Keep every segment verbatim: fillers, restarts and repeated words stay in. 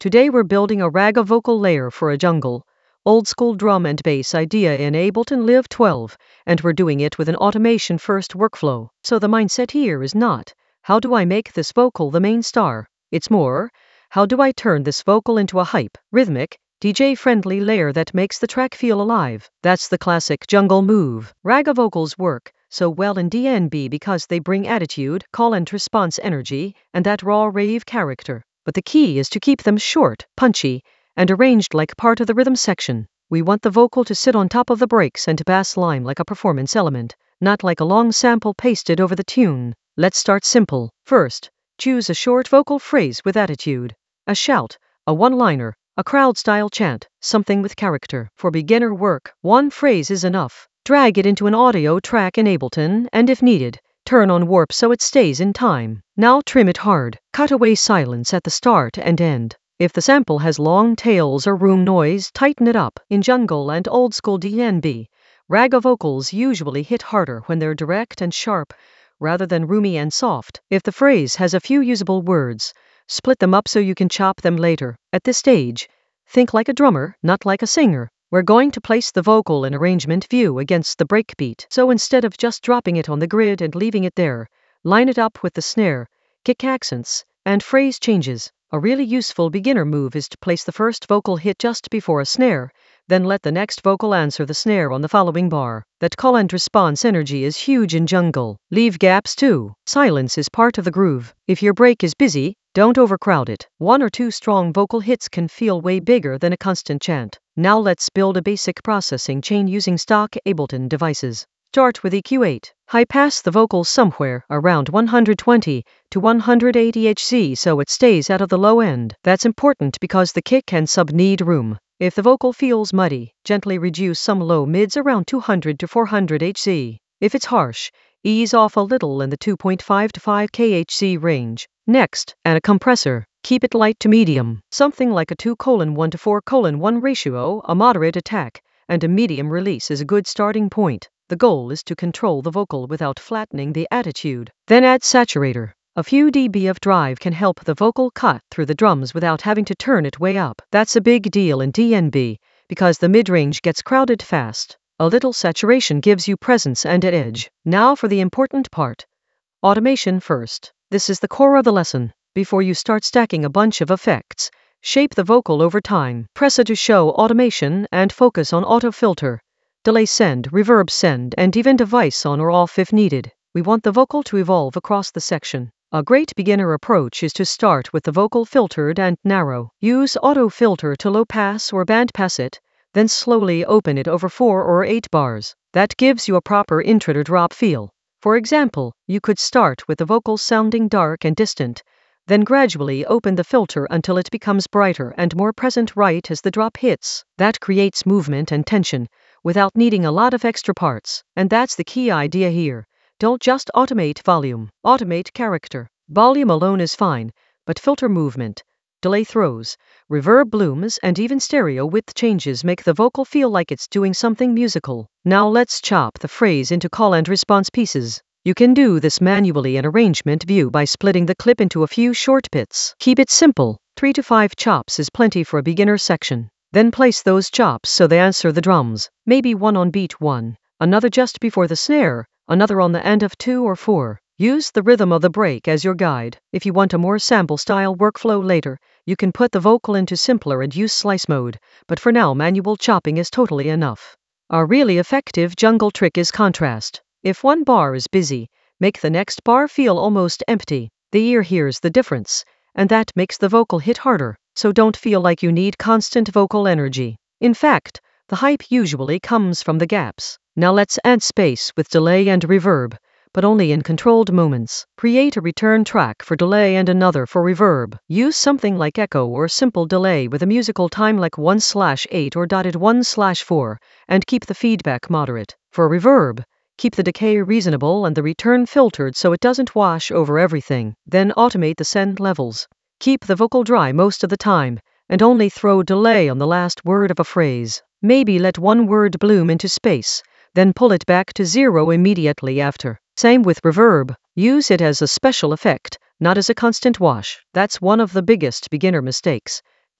Today we're building a raga vocal layer for a jungle, old school drum and bass idea in Ableton Live twelve, and we're doing it with an automation first workflow. So the mindset here is not, how do I make this vocal the main star? It's more, how do I turn this vocal into a hype, rhythmic, D J-friendly layer that makes the track feel alive? That's the classic jungle move. Raga vocals work so well in D N B because they bring attitude, call and response energy, and that raw rave character. But the key is to keep them short, punchy, and arranged like part of the rhythm section. We want the vocal to sit on top of the breaks and to bass line like a performance element, not like a long sample pasted over the tune. Let's start simple. First, choose a short vocal phrase with attitude. A shout, a one-liner, a crowd-style chant, something with character. For beginner work, one phrase is enough. Drag it into an audio track in Ableton, and if needed, turn on warp so it stays in time. Now trim it hard. Cut away silence at the start and end. If the sample has long tails or room noise, tighten it up. In jungle and old school D N B, raga vocals usually hit harder when they're direct and sharp, rather than roomy and soft. If the phrase has a few usable words, split them up so you can chop them later. At this stage, think like a drummer, not like a singer. We're going to place the vocal in arrangement view against the breakbeat. So instead of just dropping it on the grid and leaving it there, line it up with the snare, kick accents, and phrase changes. A really useful beginner move is to place the first vocal hit just before a snare, then let the next vocal answer the snare on the following bar. That call and response energy is huge in jungle. Leave gaps too. Silence is part of the groove. If your break is busy, don't overcrowd it. One or two strong vocal hits can feel way bigger than a constant chant. Now let's build a basic processing chain using stock Ableton devices. Start with E Q eight. High pass the vocals somewhere around one hundred twenty to one hundred eighty hertz so it stays out of the low end. That's important because the kick and sub need room. If the vocal feels muddy, gently reduce some low mids around two hundred to four hundred hertz. If it's harsh, ease off a little in the two point five to five kilohertz range. Next, add a compressor. Keep it light to medium, something like a two colon one to four colon one ratio. A moderate attack and a medium release is a good starting point. The goal is to control the vocal without flattening the attitude. Then add saturator. A few dB of drive can help the vocal cut through the drums without having to turn it way up. That's a big deal in D N B, because the mid-range gets crowded fast. A little saturation gives you presence and edge. Now for the important part. Automation first. This is the core of the lesson. Before you start stacking a bunch of effects, shape the vocal over time. Press it to show automation and focus on auto filter, delay send, reverb send, and even device on or off if needed. We want the vocal to evolve across the section. A great beginner approach is to start with the vocal filtered and narrow. Use auto filter to low pass or band pass it, then slowly open it over four or eight bars. That gives you a proper intro to drop feel. For example, you could start with the vocal sounding dark and distant, then gradually open the filter until it becomes brighter and more present right as the drop hits. That creates movement and tension, without needing a lot of extra parts. And that's the key idea here. Don't just automate volume, automate character. Volume alone is fine, but filter movement, delay throws, reverb blooms, and even stereo width changes make the vocal feel like it's doing something musical. Now let's chop the phrase into call and response pieces. You can do this manually in arrangement view by splitting the clip into a few short bits. Keep it simple. Three to five chops is plenty for a beginner section. Then place those chops so they answer the drums. Maybe one on beat one, another just before the snare, another on the end of two or four. Use the rhythm of the break as your guide. If you want a more sample-style workflow later, you can put the vocal into simpler and use slice mode, but for now manual chopping is totally enough. A really effective jungle trick is contrast. If one bar is busy, make the next bar feel almost empty. The ear hears the difference, and that makes the vocal hit harder, so don't feel like you need constant vocal energy. In fact, the hype usually comes from the gaps. Now let's add space with delay and reverb, but only in controlled moments. Create a return track for delay and another for reverb. Use something like echo or simple delay with a musical time like one slash eight or dotted one slash four, and keep the feedback moderate. For reverb, keep the decay reasonable and the return filtered so it doesn't wash over everything. Then automate the send levels. Keep the vocal dry most of the time, and only throw delay on the last word of a phrase. Maybe let one word bloom into space, then pull it back to zero immediately after. Same with reverb. Use it as a special effect, not as a constant wash. That's one of the biggest beginner mistakes.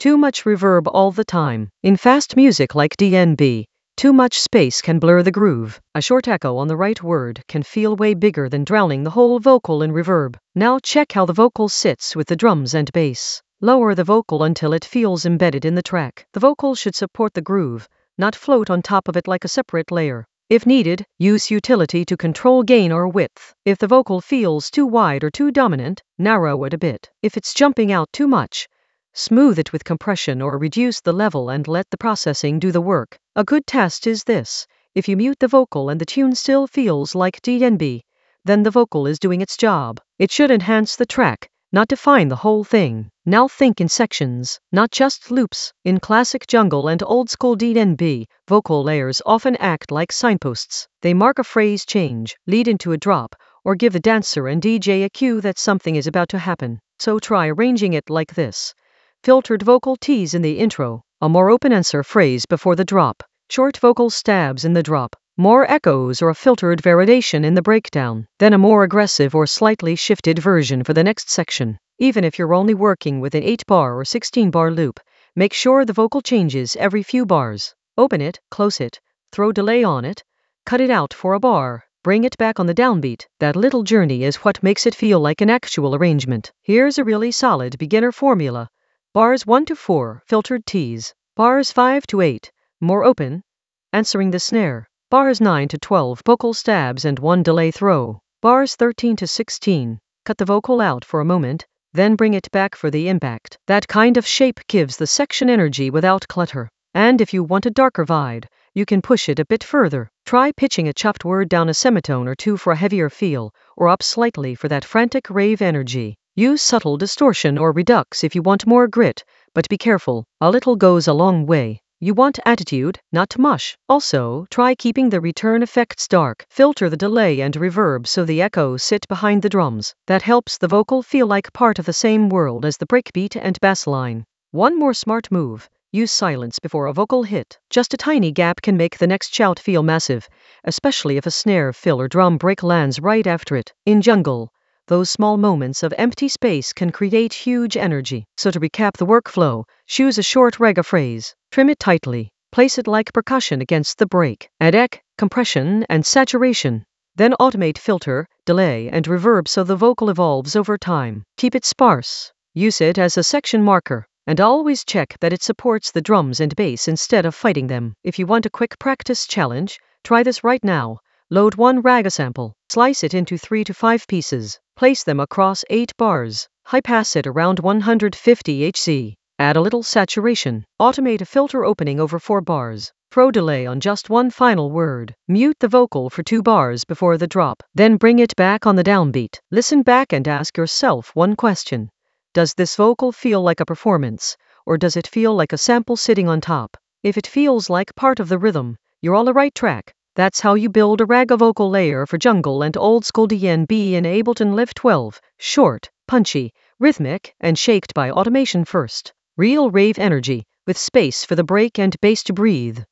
Too much reverb all the time. In fast music like D N B, too much space can blur the groove. A short echo on the right word can feel way bigger than drowning the whole vocal in reverb. Now check how the vocal sits with the drums and bass. Lower the vocal until it feels embedded in the track. The vocal should support the groove, not float on top of it like a separate layer. If needed, use utility to control gain or width. If the vocal feels too wide or too dominant, narrow it a bit. If it's jumping out too much, smooth it with compression or reduce the level and let the processing do the work. A good test is this. If you mute the vocal and the tune still feels like D N B, then the vocal is doing its job. It should enhance the track, not define the whole thing. Now think in sections, not just loops. In classic jungle and old school D N B, vocal layers often act like signposts. They mark a phrase change, lead into a drop, or give the dancer and D J a cue that something is about to happen. So try arranging it like this. Filtered vocal T's in the intro, a more open answer phrase before the drop, short vocal stabs in the drop, more echoes or a filtered variation in the breakdown, then a more aggressive or slightly shifted version for the next section. Even if you're only working with an eight bar or sixteen bar loop, make sure the vocal changes every few bars. Open it, close it, throw delay on it, cut it out for a bar, bring it back on the downbeat. That little journey is what makes it feel like an actual arrangement. Here's a really solid beginner formula. Bars one to four, filtered T's. Bars five to eight, more open, answering the snare. Bars nine to twelve, vocal stabs and one delay throw. Bars thirteen to sixteen, cut the vocal out for a moment, then bring it back for the impact. That kind of shape gives the section energy without clutter. And if you want a darker vibe, you can push it a bit further. Try pitching a chopped word down a semitone or two for a heavier feel, or up slightly for that frantic rave energy. Use subtle distortion or redux if you want more grit, but be careful, a little goes a long way. You want attitude, not mush. Also, try keeping the return effects dark. Filter the delay and reverb so the echoes sit behind the drums. That helps the vocal feel like part of the same world as the breakbeat and bass line. One more smart move. Use silence before a vocal hit. Just a tiny gap can make the next shout feel massive, especially if a snare fill or drum break lands right after it. In jungle, those small moments of empty space can create huge energy. So to recap the workflow, choose a short rega phrase, trim it tightly, place it like percussion against the break, add eck, compression, and saturation. Then automate filter, delay, and reverb so the vocal evolves over time. Keep it sparse. Use it as a section marker. And always check that it supports the drums and bass instead of fighting them. If you want a quick practice challenge, try this right now. Load one raga sample, slice it into three to five pieces, place them across eight bars, high pass it around one hundred fifty hertz, add a little saturation, automate a filter opening over four bars, throw delay on just one final word, mute the vocal for two bars before the drop, then bring it back on the downbeat. Listen back and ask yourself one question. Does this vocal feel like a performance, or does it feel like a sample sitting on top? If it feels like part of the rhythm, you're on the right track. That's how you build a raga vocal layer for jungle and old school D N B in Ableton Live twelve. Short, punchy, rhythmic, and shaped by automation first. Real rave energy, with space for the break and bass to breathe.